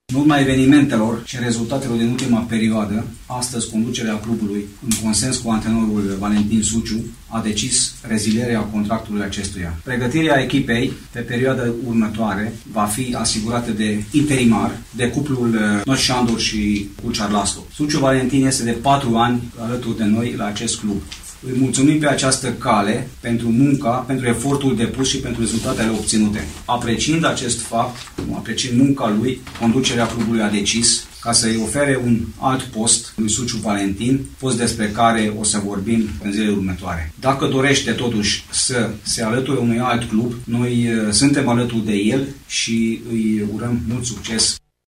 În urma evenimentelor și rezultatelor din ultima perioadă, astăzi conducerea clubului, în consens cu antrenorul Valentin Suciu, a decis rezilierea contractului acestuia. Pregătirea echipei pe perioada următoare va fi asigurată de interimar, de cuplul Noș Andor și Culcear Laslo. Suciu Valentin este de 4 ani alături de noi la acest club. Îi mulțumim pe această cale pentru munca, pentru efortul depus și pentru rezultatele obținute. Apreciind acest fapt, apreciind munca lui, conducerea clubului a decis ca să-i ofere un alt post lui Suciu Valentin, post despre care o să vorbim în zilele următoare. Dacă dorește totuși să se alăture unui alt club, noi suntem alături de el și îi urăm mult succes.